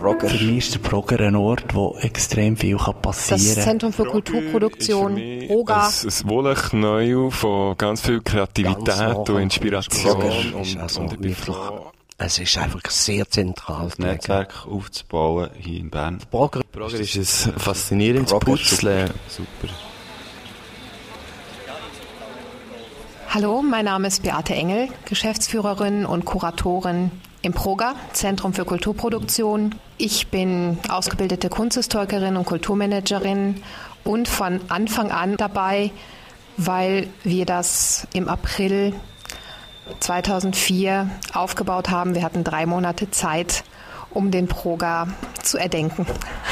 Progger. Für mich ist der Progger ein Ort, wo extrem viel passieren kann. Das Zentrum für Kulturproduktion, Proga. Ein Wohlenknäuel von ganz viel Kreativität und Inspiration. Und ich bin froh. Es ist einfach sehr zentral, das Netzwerk aufzubauen hier in Bern. Progger ist ein faszinierendes Puzzle. Super. Hallo, mein Name ist Beate Engel, Geschäftsführerin und Kuratorin im Proga, Zentrum für Kulturproduktion. Ich bin ausgebildete Kunsthistorikerin und Kulturmanagerin und von Anfang an dabei, weil wir das im April 2004 aufgebaut haben. Wir hatten 3 Monate Zeit, um den Proga zu erdenken.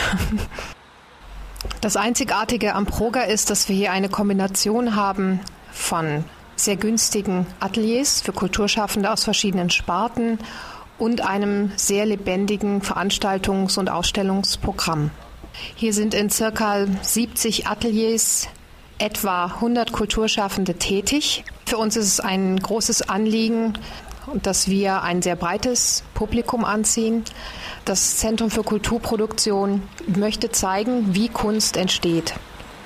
Das Einzigartige am Proga ist, dass wir hier eine Kombination haben von sehr günstigen Ateliers für Kulturschaffende aus verschiedenen Sparten und einem sehr lebendigen Veranstaltungs- und Ausstellungsprogramm. Hier sind in ca. 70 Ateliers etwa 100 Kulturschaffende tätig. Für uns ist es ein großes Anliegen, dass wir ein sehr breites Publikum anziehen. Das Zentrum für Kulturproduktion möchte zeigen, wie Kunst entsteht.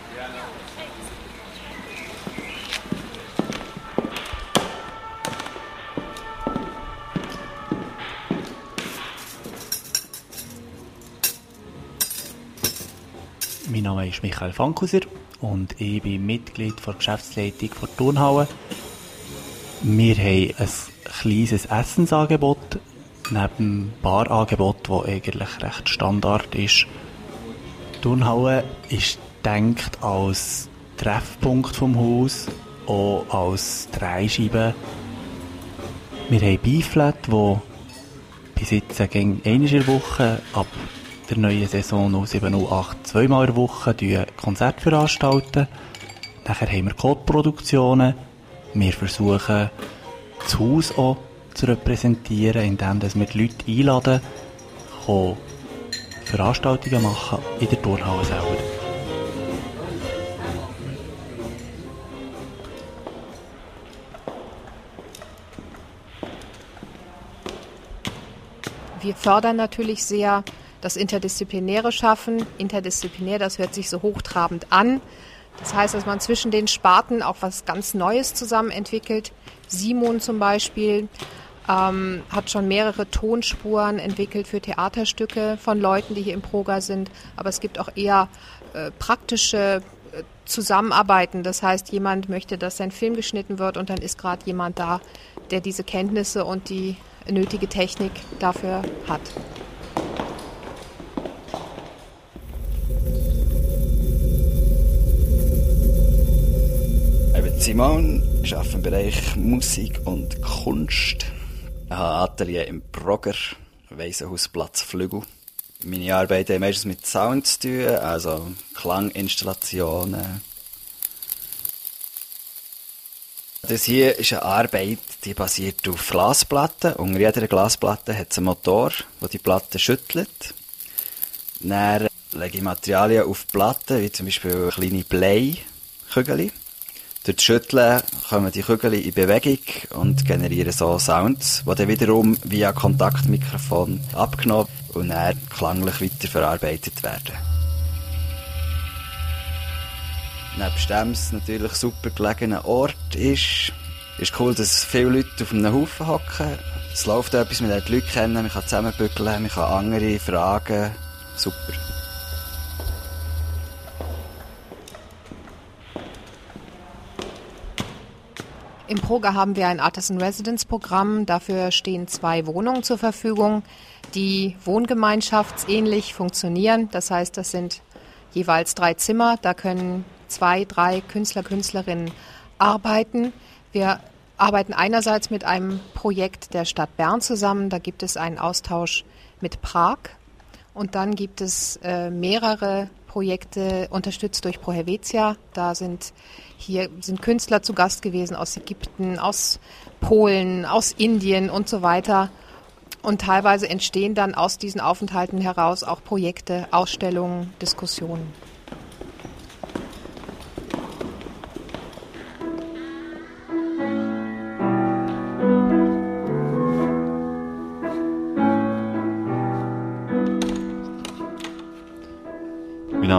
Mein Name ist Michael Fankuser und ich bin Mitglied der Geschäftsleitung der Turnhalle. Wir haben ein kleines Essensangebot neben dem Barangebot, das eigentlich recht Standard ist. Die Turnhalle ist gedacht als Treffpunkt vom Haus, auch als Drehscheibe. Wir haben Beiflet, die bis jetzt einmal in der Woche ab der neuen Saison 07/08 zweimal in der Woche Konzerte veranstalten. Nachher haben wir Codeproduktionen. Wir versuchen, das Haus auch zu repräsentieren, indem wir die Leute einladen, Veranstaltungen machen in der Turnhalle selber. Wir fördern natürlich sehr das interdisziplinäre Schaffen. Interdisziplinär, das hört sich so hochtrabend an. Das heißt, dass man zwischen den Sparten auch was ganz Neues zusammen entwickelt. Simon zum Beispiel hat schon mehrere Tonspuren entwickelt für Theaterstücke von Leuten, die hier im Proga sind. Aber es gibt auch eher praktische Zusammenarbeiten. Das heißt, jemand möchte, dass sein Film geschnitten wird und dann ist gerade jemand da, der diese Kenntnisse und die nötige Technik dafür hat. Simon, ich arbeite im Bereich Musik und Kunst. Ich habe ein Atelier im Progger, Waisenhausplatz Flügel. Meine Arbeiten haben meistens mit Sound zu tun, also Klanginstallationen. Das hier ist eine Arbeit, die basiert auf Glasplatten. Unter jeder Glasplatte hat es einen Motor, der die Platte schüttelt. Dann lege ich Materialien auf die Platte, wie zum Beispiel kleine Bleikügel. Durch das Schütteln kommen die Kügel in Bewegung und generieren so Sounds, die dann wiederum via Kontaktmikrofon abgenommen und dann klanglich weiterverarbeitet werden. Nebst dem es natürlich super gelegener Ort ist cool, dass viele Leute auf einem Haufen hocken. Es läuft etwas, man lernt die Leute kennen, man kann zusammenbügeln, man kann andere fragen. Super. Im Proga haben wir ein Artisan-Residence-Programm. Dafür stehen 2 Wohnungen zur Verfügung, die wohngemeinschaftsähnlich funktionieren. Das heißt, das sind jeweils 3 Zimmer. Da können 2, 3 Künstler, Künstlerinnen arbeiten. Wir arbeiten einerseits mit einem Projekt der Stadt Bern zusammen. Da gibt es einen Austausch mit Prag. Und dann gibt es mehrere Projekte unterstützt durch Pro Helvetia. Hier sind Künstler zu Gast gewesen aus Ägypten, aus Polen, aus Indien und so weiter. Und teilweise entstehen dann aus diesen Aufenthalten heraus auch Projekte, Ausstellungen, Diskussionen.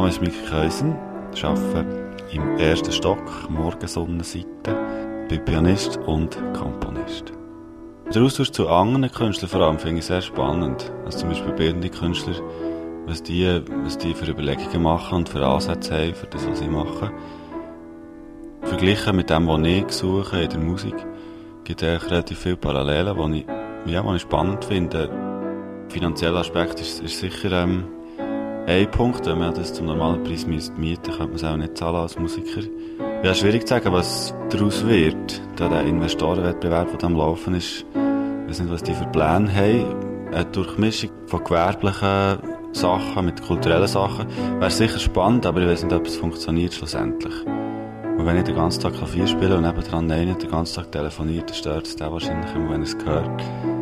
Name ist Miki Kösen. Ich arbeite im ersten Stock, Morgensonnenseite, bin Pianist und Komponist. Der Austausch zu anderen Künstlern vor allem finde ich sehr spannend. Also zum Beispiel bildende Künstler, was die für Überlegungen machen und für Ansätze haben, für das, was sie machen. Verglichen mit dem, was ich suche in der Musik, gibt es relativ viele Parallelen, die ich spannend finde. Der finanzielle Aspekt ist sicher ein Punkt. Wenn man das zum normalen Preis mieten müsste, könnte man es auch nicht zahlen als Musiker. Ja, schwierig zu sagen, was daraus wird. Da der Investorenwettbewerb, der am Laufen ist, ich weiß nicht, was die für Pläne haben. Eine Durchmischung von gewerblichen Sachen mit kulturellen Sachen wäre sicher spannend, aber ich weiß nicht, ob es funktioniert schlussendlich. Und wenn ich den ganzen Tag Klavier spiele und nebendran einen den ganzen Tag telefoniert, dann stört es den wahrscheinlich immer, wenn er es hört.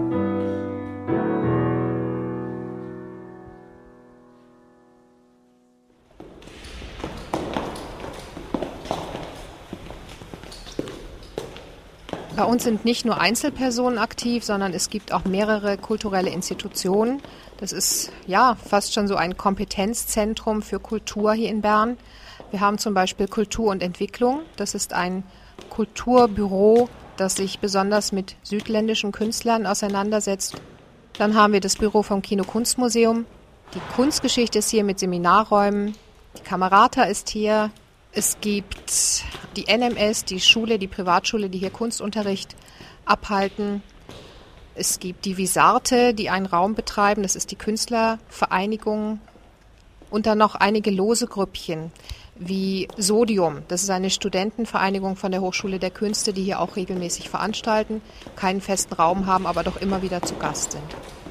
Bei uns sind nicht nur Einzelpersonen aktiv, sondern es gibt auch mehrere kulturelle Institutionen. Das ist ja fast schon so ein Kompetenzzentrum für Kultur hier in Bern. Wir haben zum Beispiel Kultur und Entwicklung. Das ist ein Kulturbüro, das sich besonders mit südländischen Künstlern auseinandersetzt. Dann haben wir das Büro vom Kino-Kunstmuseum. Die Kunstgeschichte ist hier mit Seminarräumen. Die Kamerata ist hier. Es gibt die NMS, die Schule, die Privatschule, die hier Kunstunterricht abhalten. Es gibt die Visarte, die einen Raum betreiben. Das ist die Künstlervereinigung. Und dann noch einige lose Grüppchen wie Sodium. Das ist eine Studentenvereinigung von der Hochschule der Künste, die hier auch regelmäßig veranstalten, keinen festen Raum haben, aber doch immer wieder zu Gast sind.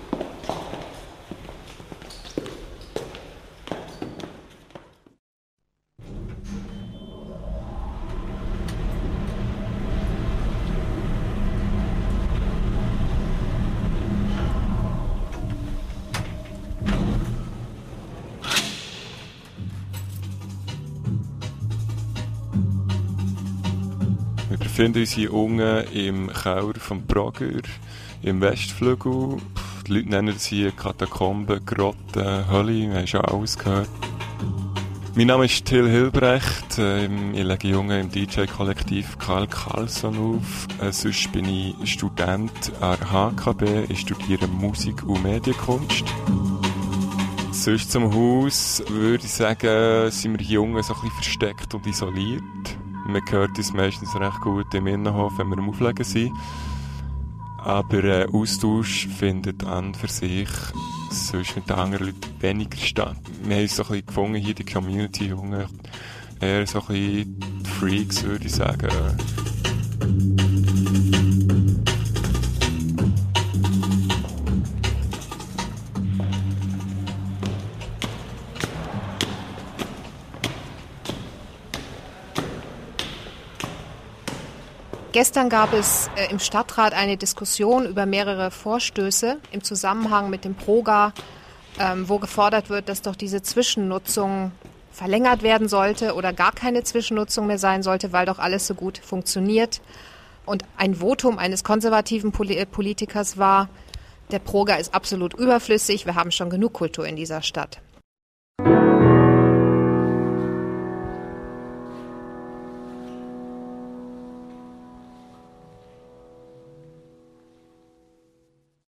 Wir befinden uns hier unten im Keller vom Prager, im Westflügel. Die Leute nennen es hier Katakomben, Grotten, Hölle, wir haben schon alles gehört. Mein Name ist Till Hilbrecht, ich lege Jungen im DJ-Kollektiv Karl Carlson auf. Sonst bin ich Student an der HKB, ich studiere Musik und Medienkunst. Sonst zum Haus würde ich sagen, sind wir Jungen so ein bisschen versteckt und isoliert. Man hört uns meistens recht gut im Innenhof, wenn wir am Auflegen sind. Aber Austausch findet an für sich sonst mit den anderen Leuten weniger statt. Wir haben uns so ein bisschen gefunden, hier die Community, Jungen. Eher so ein bisschen Freaks, würde ich sagen. Gestern gab es im Stadtrat eine Diskussion über mehrere Vorstöße im Zusammenhang mit dem Proga, wo gefordert wird, dass doch diese Zwischennutzung verlängert werden sollte oder gar keine Zwischennutzung mehr sein sollte, weil doch alles so gut funktioniert. Und ein Votum eines konservativen Politikers war, der Proga ist absolut überflüssig, wir haben schon genug Kultur in dieser Stadt.